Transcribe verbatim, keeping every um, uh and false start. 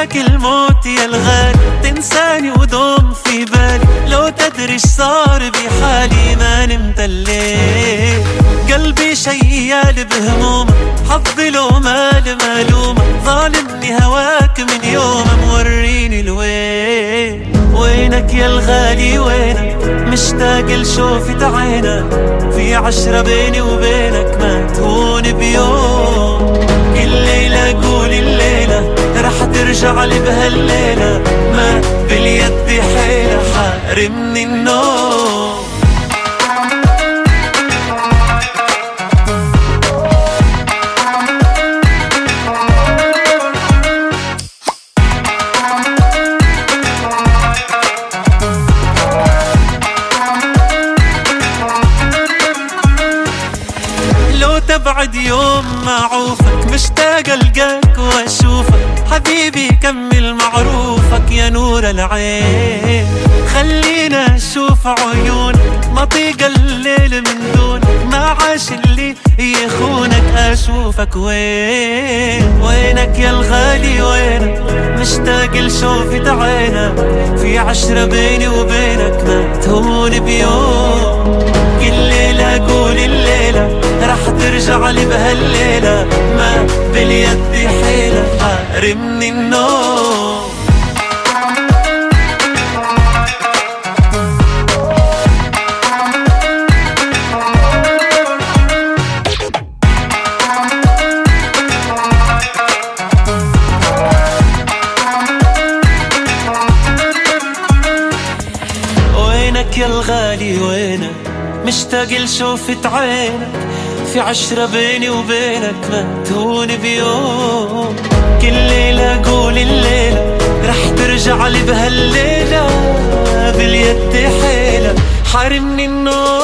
وينك الموت يا الغالي؟ تنساني ودوم في بالي، لو تدري ايش صار بحالي ما نمت الليل. قلبي شيال بهمومه، حظي لو مال مالومه، ظالمني هواك من يوم موريني الوين. وينك يا الغالي وينك؟ مشتاق لشوفة عينك، في عشرة بيني وبينك ما تهون بيوم. كل ليلة قول الليلة رح ترجع لي بهالليلة، ما باليد حيلة حارمني النوم. تبعد يوم ما عوفك، مشتاق القاك واشوفك، حبيبي كمل معروفك يا نور العين. خلينا اشوف عيونك، ما طيق الليل من دونك، ما عاش اللي يخونك. اشوفك وين؟ وينك يا الغالي وينك؟ مشتاق لشوفة عينك، في عشرة بيني وبينك ما تهون بيوم. كل ليلة قول الليلة رح ترجع لي بهالليلة، ما باليد حيلة حارمني النوم. وينك يا الغالي وينك؟ مشتاق لشوفة عينك، في عشرة بيني وبينك ما تهون بيوم. كل ليلة قول الليلة رح ترجع لي بهالليلة، باليد حيلة حارمني النوم.